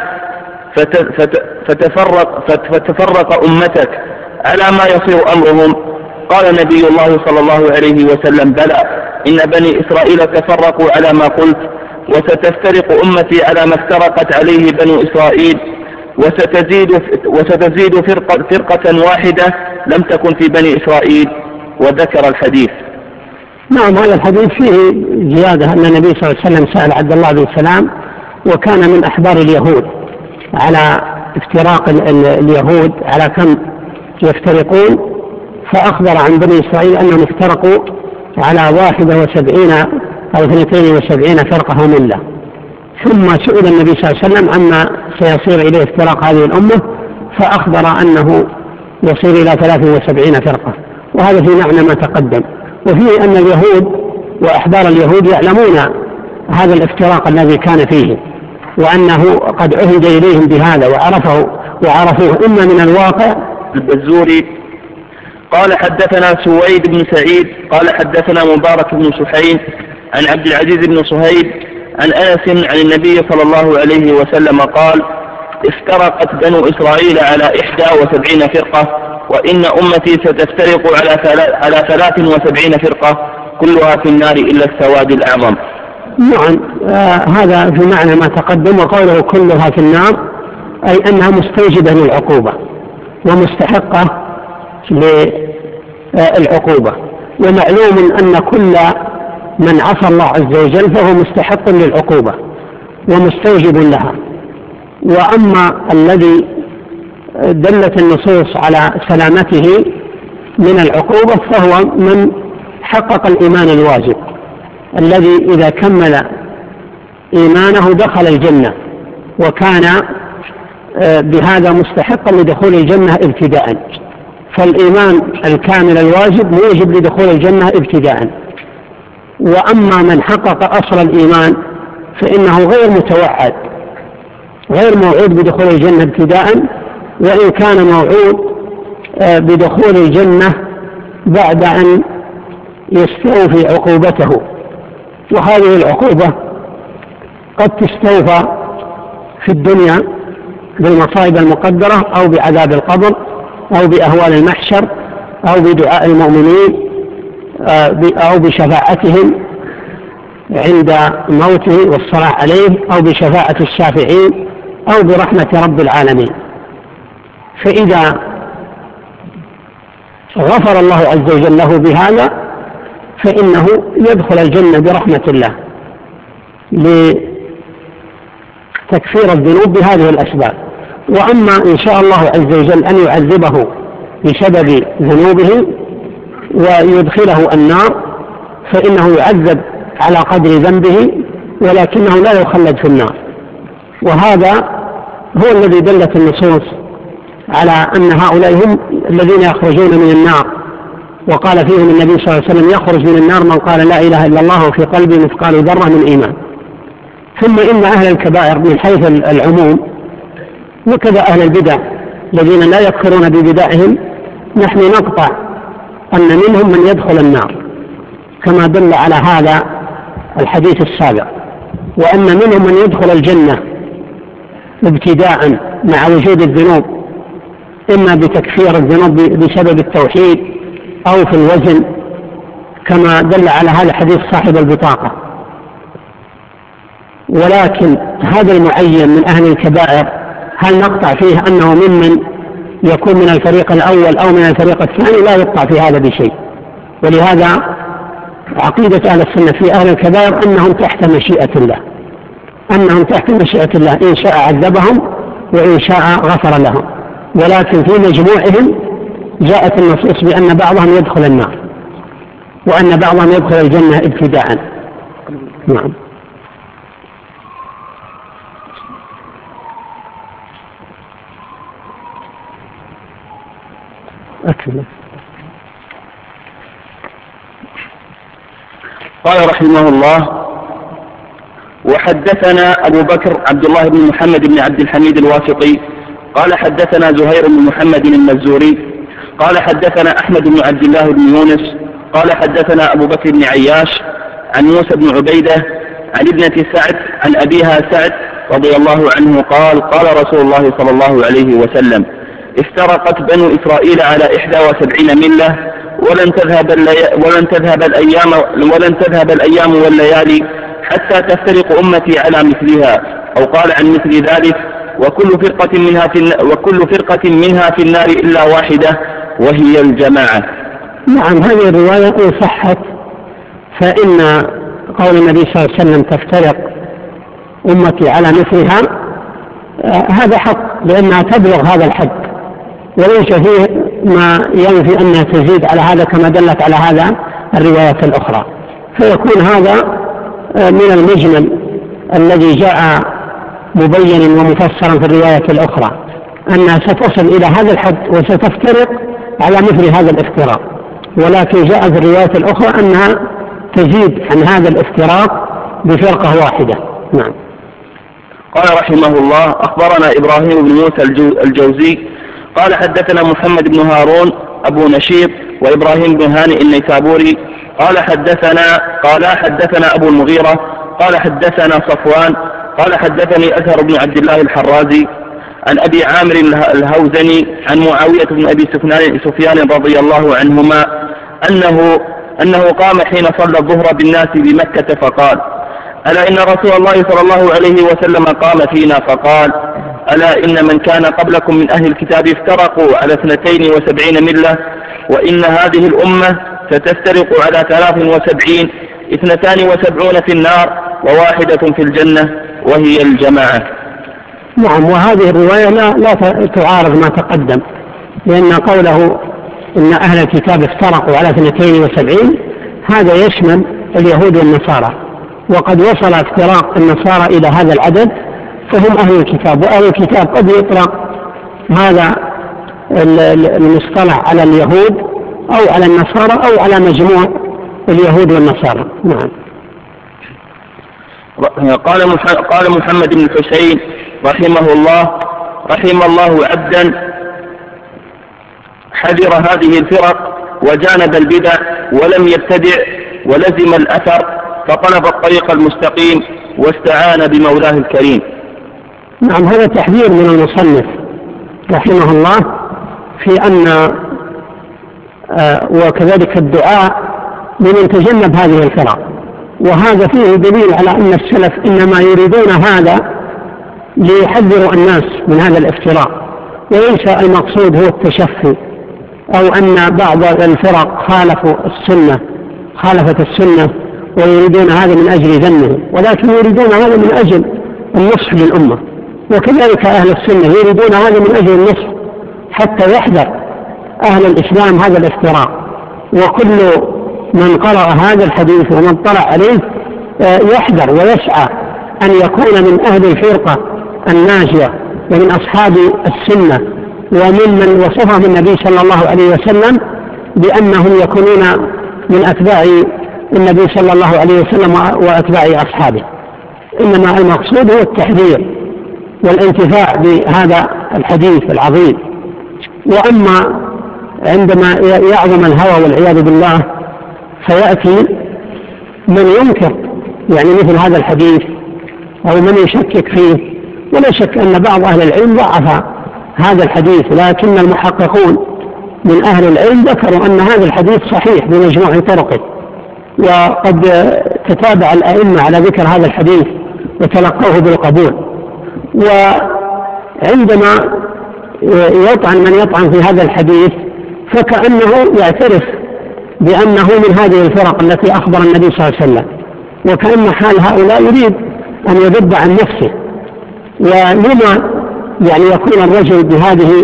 S1: فتفرق فتفرق أمتك على ما يصير أمرهم؟ قال نبي الله صلى الله عليه وسلم: بلى، إن بني إسرائيل تفرقوا على ما قلت، وستفترق أمتي على ما افترقت عليه بنو إسرائيل، وستزيد وستزيد فرقة, فرقة واحدة لم تكن في بني إسرائيل. وذكر الحديث.
S2: نعم، هذا الحديث فيه زيادة أن النبي صلى الله عليه وسلم سأل عبد الله بن سلام وكان من أحبار اليهود على افتراق اليهود على كم يفترقون، فأخبر عن بني إسرائيل أنهم افترقوا على واحدة وسبعين أو اثنتين وسبعين فرقة وملة. ثم سئل النبي صلى الله عليه وسلم عما سيصير إليه افتراق هذه الأمة، فأخبر أنه يصير إلى ثلاث وسبعين فرقة، وهذا في معنى ما تقدم. وفيه أن اليهود وأحبار اليهود يعلمون هذا الافتراق الذي كان فيه، وأنه قد عهد إليهم بهذا وعرفه وعرفوه إما من الواقع.
S1: البزوري قال حدثنا سويد بن سعيد قال حدثنا مبارك بن سحيم عن عبد العزيز بن صهيب عن أنس عن النبي صلى الله عليه وسلم قال: افترقت بنو إسرائيل على إحدى وسبعين فرقة، وإن أمتي ستفترق على ثلاث وسبعين فرقة كلها في النار إلا السواد الأعظم.
S2: نعم، آه هذا في معنى ما تقدم. وقوله كلها في النار أي أنها مستوجبة للعقوبة ومستحقة للعقوبة. ومعلوم أن كل من عصى الله عز وجل فهو مستحق للعقوبة ومستوجب لها. وأما الذي دلت النصوص على سلامته من العقوبة فهو من حقق الإيمان الواجب الذي إذا كمل إيمانه دخل الجنة، وكان بهذا مستحقا لدخول الجنة ابتداء. فالإيمان الكامل الواجب موجب لدخول الجنة ابتداء. وأما من حقق أصل الإيمان فإنه غير متوعد غير موعود بدخول الجنة ابتداء، وإن كان موعود بدخول الجنة بعد أن يستوفي عقوبته. وهذه العقوبة قد تستوفى في الدنيا بالمصائب المقدرة، أو بعذاب القبر، أو بأهوال المحشر، أو بدعاء المؤمنين، أو بشفاعتهم عند موته والصلاة عليه، أو بشفاعة الشافعين، أو برحمة رب العالمين. فإذا غفر الله عز وجل له بهذا فإنه يدخل الجنة برحمة الله لتكفير الذنوب بهذه الأسباب. وأما إن شاء الله عز وجل أن يعذبه بسبب ذنوبه ويدخله النار فإنه يعذب على قدر ذنبه، ولكنه لا يخلد في النار. وهذا هو الذي دلت النصوص على أن هؤلاء هم الذين يخرجون من النار. وقال فيهم النبي صلى الله عليه وسلم: يخرج من النار من قال لا إله إلا الله وفي قلبه مثقال ذرة من إيمان. ثم إن أهل الكبائر من حيث العموم، وكذا أهل البدع الذين لا يكفرون ببدعهم، نحن نقطع أن منهم من يدخل النار كما دل على هذا الحديث السابق، وأن منهم من يدخل الجنة ابتداء مع وجود الذنوب، إما بتكفير الذنوب بسبب التوحيد أو في الوزن، كما دل على هذا حديث صاحب البطاقة. ولكن هذا المعين من أهل الكبائر هل نقطع فيه أنه ممن يكون من الفريق الأول أو من الفريق الثاني؟ لا يقطع في هذا بشيء. ولهذا عقيدة أهل السنة في أهل الكبائر أنهم تحت مشيئة الله، أنهم تحت مشيئة الله، إن شاء عذبهم وإن شاء غفر لهم. ولكن في مجموعهم جاءت النصوص بأن بعضهم يدخل النار وأن بعضهم يدخل الجنة ابتداء. نعم. أكمل.
S1: قال رحمه الله: وحدثنا أبو بكر عبد الله بن محمد بن عبد الحميد الواسطي قال حدثنا زهير بن محمد المزوري قال حدثنا أحمد بن عبد الله بن يونس قال حدثنا أبو بكر بن عياش عن موسى بن عبيدة عن ابنة سعد عن أبيها سعد رضي الله عنه قال: قال رسول الله صلى الله عليه وسلم: افترقت بنو إسرائيل على إحدى وسبعين ملة، ولن تذهب ولن تذهب الأيام ولن تذهب الأيام والليالي حتى تفترق أمتي على مثلها، أو قال عن مثل ذلك: وكل فرقة منها في وكل فرقة منها في النار إلا واحدة وهي الجماعة.
S2: نعم، هذه الرواية إن صحت فإن قول النبي صلى الله عليه وسلم تفترق أمتي على مثلها هذا حق، لأنها تبلغ هذا الحد وليس فيه ما ينفي أنها تزيد على هذا كما دلت على هذا الروايات الأخرى. فيكون هذا من المجمل الذي جاء مبينا ومفسرا في الروايات الأخرى أنها ستصل إلى هذا الحد وستفترق على مثل هذا الافتراق، ولكن جاء في الروايات الأخرى أنها تزيد عن هذا الافتراق بفرقة واحدة. نعم.
S1: قال رحمه الله: أخبرنا إبراهيم بن موسى الجوزي قال حدثنا محمد بن هارون أبو نشيط وإبراهيم بن هانئ النيسابوري قال حدثنا قال حدثنا أبو المغيرة قال حدثنا صفوان قال حدثني أثر بن عبد الله الحرازي عن أبي عامر الهوزني عن معاوية بن أبي سفيان رضي الله عنهما أنه أنه قام حين صلى الظهر بالناس بمكة فقال: ألا إن رسول الله صلى الله عليه وسلم قام فينا فقال: ألا إن من كان قبلكم من أهل الكتاب افترقوا على اثنتين وسبعين ملة، وإن هذه الأمة ستفترق على ثلاث وسبعين، اثنتان وسبعون في النار وواحدة في الجنة وهي الجماعة.
S2: نعم. وهذه الرواية لا, لا تعارض ما تقدم، لأن قوله إن أهل الكتاب افترقوا على اثنتين وسبعين هذا يشمل اليهود والنصارى، وقد وصل افتراق النصارى إلى هذا العدد فهم أهل الكتاب. وأهل الكتاب قد يطلق هذا المصطلح على اليهود أو على النصارى أو على مجموع اليهود والنصارى. نعم.
S1: قال قال محمد بن الحسين رحمه الله: رحم الله عبدا حذر هذه الفرق وجانب البدع ولم يبتدع ولزم الأثر فطلب الطريق المستقيم واستعان بمولاه الكريم.
S2: نعم. هذا تحذير من المصنف رحمه الله في أن آه وكذلك الدعاء لمن تجنب هذه الفرق، وهذا فيه دليل على أن السلف إنما يريدون هذا ليحذروا الناس من هذا الافتراق، وليس المقصود هو التشفي أو أن بعض الفرق خالفوا السنة خالفت السنة ويريدون هذا من أجل ذمه، ولكن يريدون هذا من أجل النصح للأمة. وكذلك أهل السنة يريدون هذا من أجل النصح حتى يحذر أهل الإسلام هذا الافتراق. وكل من قرأ هذا الحديث ومن طلع عليه يحذر ويسعى أن يكون من أهل الفرقة الناجية ومن أصحاب السنة وممن وصفهم النبي صلى الله عليه وسلم بأنهم يكونون من أتباع النبي صلى الله عليه وسلم وأتباع أصحابه. إنما المقصود هو التحذير والانتفاع بهذا الحديث العظيم. وأما عندما يعظم الهوى والعياذ بالله فيأتي من ينكر يعني مثل هذا الحديث أو من يشكك فيه، ولا شك أن بعض أهل العلم ضعف هذا الحديث، لكن المحققون من أهل العلم ذكروا أن هذا الحديث صحيح بمجموع طرقه، وقد تتابع الأئمة على ذكر هذا الحديث وتلقوه بالقبول. وعندما يطعن من يطعن في هذا الحديث فكأنه يعترف بأنه من هذه الفرق التي أخبر النبي صلى الله عليه وسلم، وكأن حال هؤلاء يريد أن يذب عن نفسه. ولما يعني يكون الرجل بهذه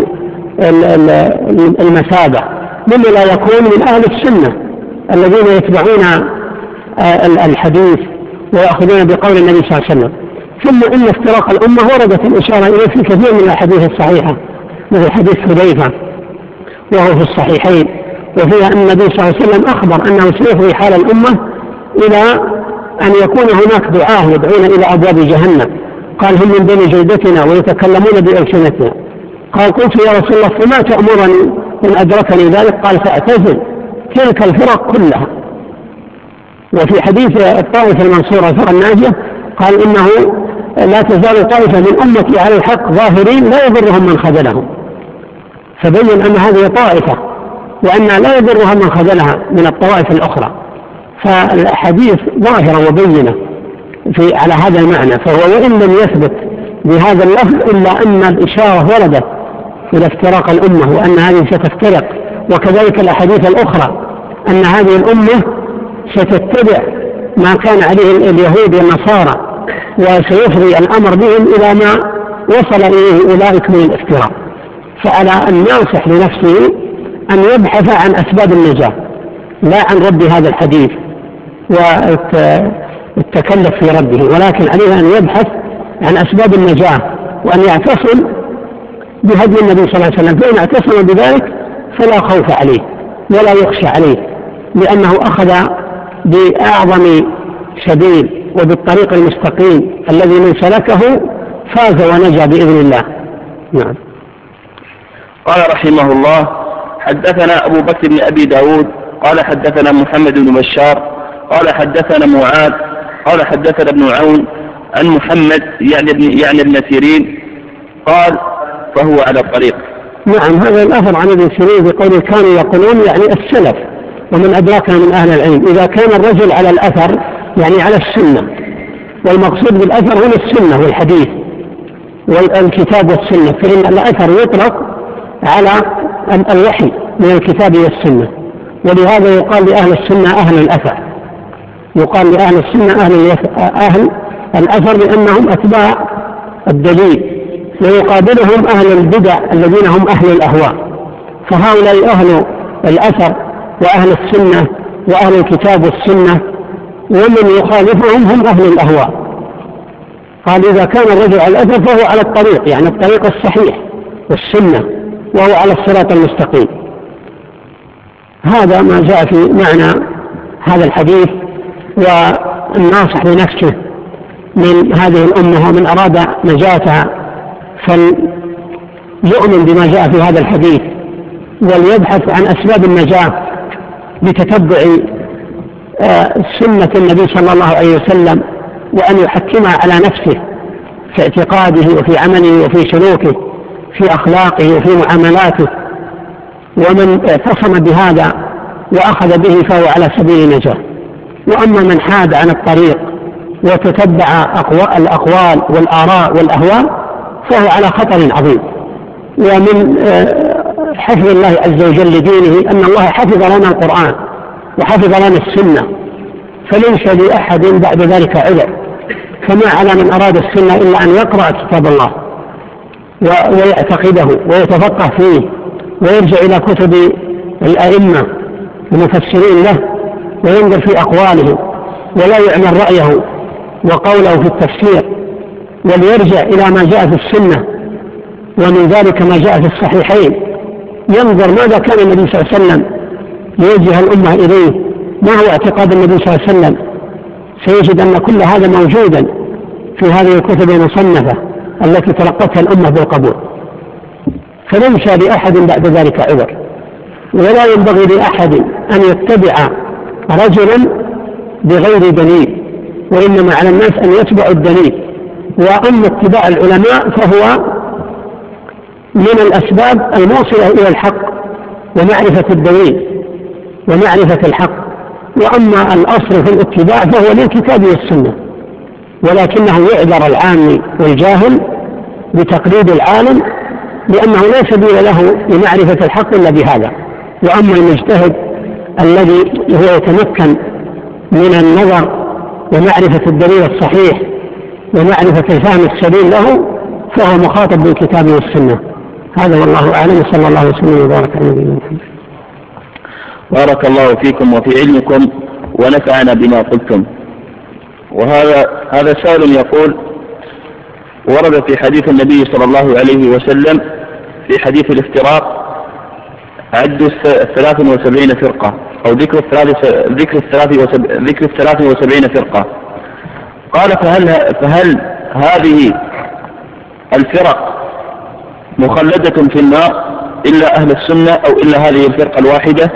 S2: المثابة لما لا يكون من أهل السنة الذين يتبعون الحديث ويأخذون بقول النبي صلى الله عليه وسلم. ثم إن افتراق الأمة وردت الإشارة إليه في كثير من الأحاديث الصحيحة، مثل حديث حذيفة وهو في الصحيحين، وفيها أن النبي صلى الله عليه وسلم أخبر أنه سيفضي حال الأمة إلى أن يكون هناك دعاة يدعون إلى أبواب جهنم. قال: هم من بني جلدتنا ويتكلمون بألسنتنا. قال: قلت يا رسول الله فما تأمرني إن أدركني ذلك؟ قال: فاعتزل تلك الفرق كلها. وفي حديث الطائفة المنصورة الفرق الناجية قال: إنه لا تزال طائفة من أمتي على الحق ظاهرين لا يضرهم من خذلهم. فبين أن هذه طائفة وأن لا يضرها من خذلها من الطوائف الأخرى. فالحديث ظاهرة وبينة في على هذا المعنى، فهو وإن لم يثبت بهذا اللفظ إلا أن الإشارة وردت إلى افتراق الأمة وأن هذه ستفترق، وكذلك الأحاديث الأخرى أن هذه الأمة ستتبع ما كان عليه اليهود والنصارى، وسيفضي الأمر بهم إلى ما وصل إليه أولئك من الافتراء. فعلى الناصح لنفسه أن يبحث عن أسباب النجاة لا عن رب هذا الحديث والتكلف في ربه، ولكن عليه أن يبحث عن أسباب النجاة وأن يعتصم بهدي النبي صلى الله عليه وسلم، فإن اعتصم بذلك فلا خوف عليه ولا يخشى عليه، لأنه أخذ بأعظم سبيل وبالطريق المستقيم الذي من سلكه فاز ونجا بإذن الله. نعم.
S1: قال رحمه الله: حدثنا أبو بكر بن أبي داود قال حدثنا محمد بن بشار قال حدثنا معاذ قال حدثنا ابن عون عن محمد يعني ابن, يعني ابن سيرين قال: فهو على الطريق.
S2: نعم، هذا الأثر عن ابن سيرين بقوله كانوا يقولون يعني السلف، ومن أدراكنا من أهل العلم إذا كان الرجل على الأثر يعني على السنة، والمقصود بالأثر هو السنة والحديث والكتاب والسنة، فإن الأثر يطلق على الوحي من الكتاب والسنة، ولهذا يقال لأهل السنة أهل الأثر، يقال لأهل السنة أهل, أهل الأثر لأنهم أتباع الدليل، ويقابلهم أهل البدع الذين هم أهل الأهواء. فهؤلاء أهل الأثر وأهل السنة وأهل الكتاب والسنة، ومن يخالفهم هم أهل الأهواء. قال إذا كان الرجل على الأثر فهو على الطريق، يعني الطريق الصحيح والسنة، وهو على الصراط المستقيم. هذا ما جاء في معنى هذا الحديث. والناصح لنفسه من هذه الأمة ومن أراد نجاتها فليؤمن بما جاء في هذا الحديث، وليبحث عن أسباب النجاة بتتبع سنة النبي صلى الله عليه وسلم، وأن يحكمها على نفسه في اعتقاده وفي عمله وفي سلوكه في أخلاقه وفي معاملاته. ومن اعتصم بهذا وأخذ به فهو على سبيل النجاة. وأما من حاد عن الطريق وتتبع الأقوال والآراء والأهواء فهو على خطر عظيم. ومن حفظ الله عز وجل لدينه أن الله حفظ لنا القرآن وحفظ لنا السنة، فليس لأحد بعد ذلك عذر. فما على من أراد السنة إلا أن يقرأ كتاب الله ويعتقده ويتفقه فيه ويرجع إلى كتب الأئمة المفسرين له وينظر في أقوالهم ولا يعمل رأيه وقوله في التفسير، وليرجع إلى ما جاء في السنة، ومن ذلك ما جاء في الصحيحين، ينظر ماذا كان النبي صلى الله عليه وسلم ليوجه الأمة إليه، ما هو اعتقاد النبي صلى الله عليه وسلم، سيجد أن كل هذا موجودا في هذه الكتب المصنفة التي تلقتها الأمة بالقبول. فليس لأحد بعد ذلك عذر، ولا ينبغي لأحد أن يتبع رجلا بغير دليل، وإنما على الناس أن يتبعوا الدليل. وأما اتباع العلماء فهو من الأسباب الموصلة إلى الحق ومعرفة الدليل ومعرفة الحق. وأما الأصل في الاتباع فهو للكتاب والسنة، ولكنه يعذر العام والجاهل بتقليد العالم، لأنه لا سبيل له لمعرفة الحق إلا بهذا. وأما المجتهد الذي هو يتمكن من النظر ومعرفة الدليل الصحيح ومعرفة الفهم السبيل له فهو مخاطب بالكتاب والسنة. هذا والله أعلم، صلى الله عليه وسلم وبارك على نبينا محمد.
S1: بارك الله فيكم وفي علمكم ونفعنا بما قلتم. وهذا هذا سائل يقول: ورد في حديث النبي صلى الله عليه وسلم في حديث الافتراق عد الثلاث وسبعين فرقة، أو ذكر الثلاث ذكر الثلاث وسب... ذكر الثلاث وسبعين فرقة. قال: فهل فهل هذه الفرق مخلدة في النار إلا أهل السنة أو إلا هذه الفرقة الواحدة؟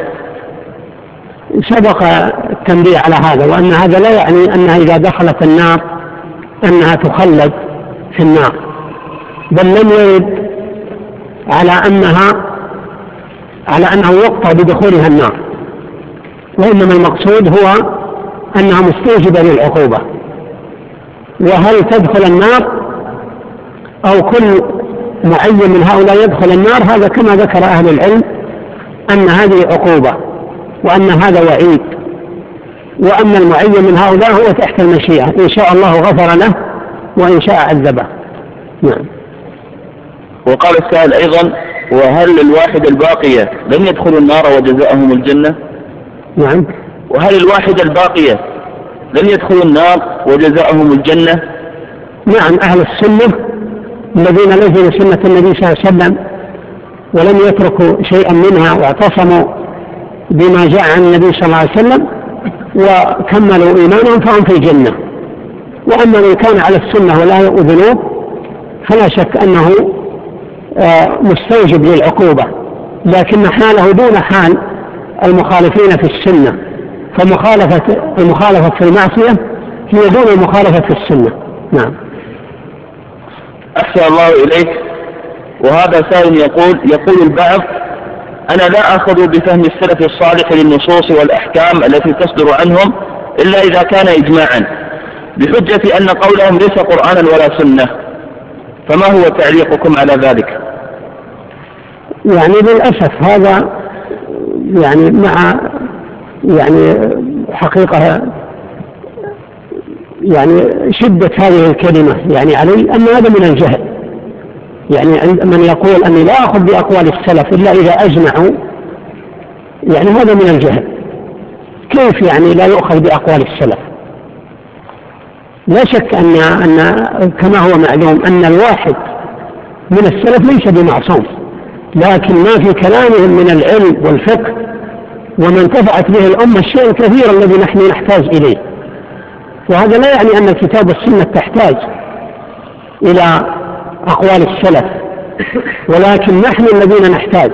S2: سبق التنبيه على هذا، وأن هذا لا يعني أنها إذا دخلت النار أنها تخلد في النار، بل لم يرد على أنها على أنه يقطع بدخولها النار، وإنما المقصود هو أنها مستوجبة للعقوبة. وهل تدخل النار أو كل معين من هؤلاء يدخل النار، هذا كما ذكر أهل العلم أن هذه عقوبة وأن هذا وعيد، وأما المعين من هؤلاء هو تحت المشيئة، إن شاء الله غفر له وإن شاء عذبه. نعم.
S1: وقال السائل أيضا: وهل الواحد الباقية لن يدخلوا النار وجزاءهم الجنة؟
S2: نعم.
S1: وهل الواحد الباقية لن يدخلوا النار وجزاءهم الجنة؟
S2: نعم، أهل السنة الذين لزموا سنة النبي صلى الله عليه وسلم ولم يتركوا شيئا منها واعتصموا بما جاء عن النبي صلى الله عليه وسلم وكملوا إيمانهم فهم في الجنة. وأما من كان على السنة ولا يؤذنوه فلا شك أنه مستوجب للعقوبة، لكن حاله دون حال المخالفين في السنة، فمخالفة المخالفة في المعصية هي دون المخالفة في السنة. نعم.
S1: أحسن الله إليك. وهذا سائل يقول يقول البعض: أنا لا أخذ بفهم السلف الصالح للنصوص والأحكام التي تصدر عنهم إلا إذا كان إجماعا، بحجة أن قولهم ليس قرآنا ولا سنة، فما هو تعليقكم على ذلك؟
S2: يعني للأسف هذا يعني مع يعني حقيقة يعني شدة هذه الكلمة يعني علي أن هذا من الجهل. يعني من يقول أني لا أخذ بأقوال السلف إلا إذا أجمعوا، يعني هذا من الجهل. كيف يعني لا يؤخذ بأقوال السلف؟ لا شك أن أن كما هو معلوم أن الواحد من السلف ليس بمعصوم، لكن ما في كلامهم من العلم والفقه وما انتفعت به الأمة الشيء الكثير الذي نحن نحتاج إليه. وهذا لا يعني أن الكتاب والسنة تحتاج إلى أقوال السلف، ولكن نحن الذين نحتاج.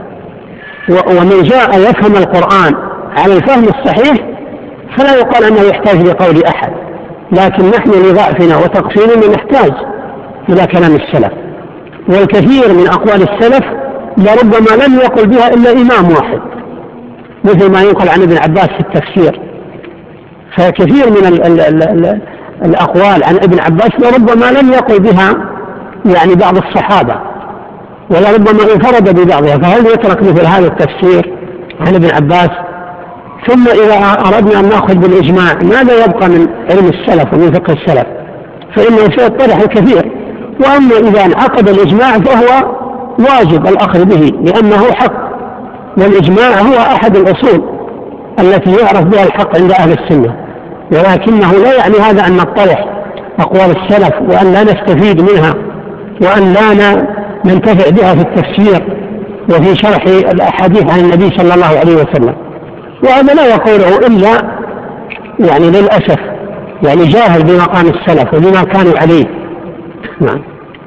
S2: ومن جاء يفهم القرآن على الفهم الصحيح فلا يقال أنه يحتاج لقول أحد، لكن نحن لضعفنا وتقصيرنا نحتاج إلى كلام السلف. والكثير من أقوال السلف لربما لم يقل بها إلا إمام واحد، مثل ما ينقل عن ابن عباس في التفسير. فكثير من ال ال ال ال الأقوال عن ابن عباس لربما لم يقل بها يعني بعض الصحابة، ولربما انفرد ببعضها، فهل يترك مثل هذا التفسير عن ابن عباس؟ ثم إذا أردنا أن نأخذ بالإجماع ماذا يبقى من علم السلف ومن فقه السلف؟ فإنه سيطرح الكثير. وأما إذا انعقد الإجماع فهو واجب الأخذ به لأنه حق، والإجماع هو أحد الأصول التي يعرف بها الحق عند أهل السنة. ولكنه لا يعني هذا أن نطرح أقوال السلف وأن لا نستفيد منها وأن لا ننتفع بها في التفسير وفي شرح الأحاديث عن النبي صلى الله عليه وسلم. وهذا لا يقوله إلا يعني للأسف يعني جاهل بمقام السلف وبما كانوا عليه. نعم.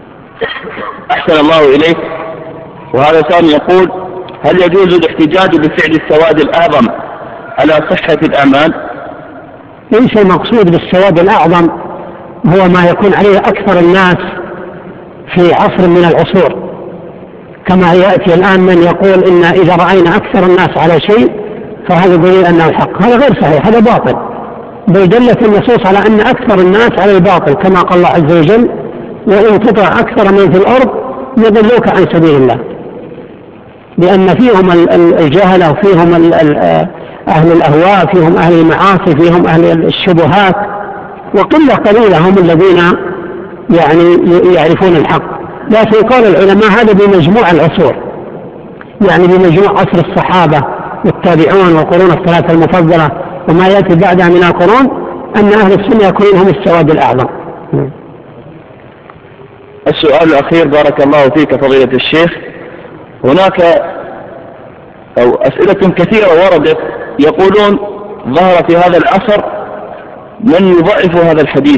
S1: أحسن الله إليك. وهذا سام يقول: هل يجوز الاحتجاج بفعل السواد الأعظم على صحة الأعمال؟
S2: ليس المقصود بالسواد الأعظم هو ما يكون عليه أكثر الناس في عصر من العصور، كما يأتي الآن من يقول إن إذا رأينا أكثر الناس على شيء فهذا دليل أنه الحق. هذا غير صحيح، هذا باطل، بل دلت النصوص على أن أكثر الناس على الباطل، كما قال الله عز وجل: وإن تطع أكثر من في الأرض يضلوك عن سبيل الله. لأن فيهم الجهلة وفيهم أهل الأهواء، فيهم أهل المعاصي، فيهم أهل الشبهات، وقلة قليلة هم الذين يعني يعرفون الحق. لكن قال العلماء هذا بمجموع العصور، يعني بمجموع عصر الصحابة والتابعون والقرون الثلاثة المفضلة وما يأتي بعدها من القرون، أن أهل السنة يكونون هم السواد الأعظم.
S1: السؤال الأخير بارك الله فيك فضيلة الشيخ: هناك أو أسئلة كثيرة وردت يقولون ظهر في هذا العصر من يضعف هذا الحديث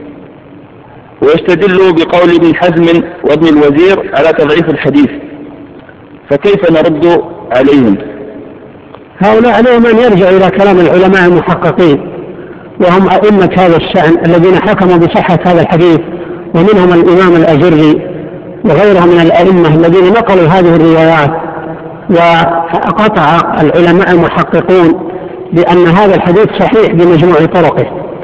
S1: ويستدل بقول ابن حزم وابن الوزير على تضعيف الحديث، فكيف نرد عليهم؟
S2: هؤلاء عليهم أن يرجع إلى كلام العلماء المحققين، وهم أئمة هذا الشأن الذين حكموا بصحة هذا الحديث، ومنهم الإمام الأجري وغيرهم من الأئمة الذين نقلوا هذه الروايات. وقطع العلماء المحققون بأن هذا الحديث صحيح بمجموع طرقه.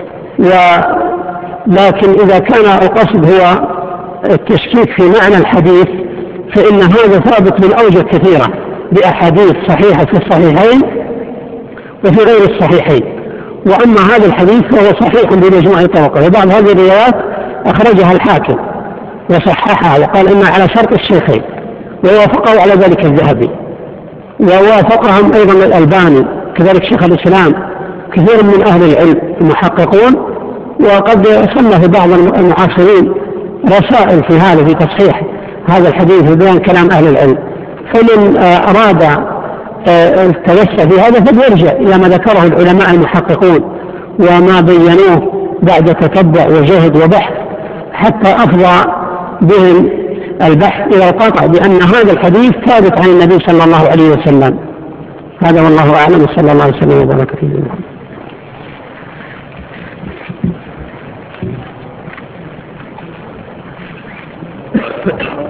S2: ولكن إذا كان القصد هو التشكيك في معنى الحديث فإن هذا ثابت من أوجه كثيرة بأحاديث صحيحة في الصحيحين وفي غير الصحيحين. وأما هذا الحديث فهو صحيح بمجموع طرقه، وبعض هذه الروايات أخرجها الحاكم وصححها وقال إنها على شرط الشيخين، ووافقه على ذلك الذهبي، ووافقهم أيضا الألباني كذلك شيخ الإسلام، كثير من أهل العلم المحققون، وقد صنف بعض المعاصرين رسائل في هذا في تصحيح هذا الحديث وبيان كلام أهل العلم. فمن أراد التوسع في هذا فليرجع إلى ما ذكره العلماء المحققون وما بينوه بعد تتبع وجهد وبحث، حتى أفضى بهم البحث إلى القطع بأن هذا الحديث ثابت عن النبي صلى الله عليه وسلم. هذا والله أعلم، صلى الله عليه وسلم وبارك فيه.
S1: Thank you.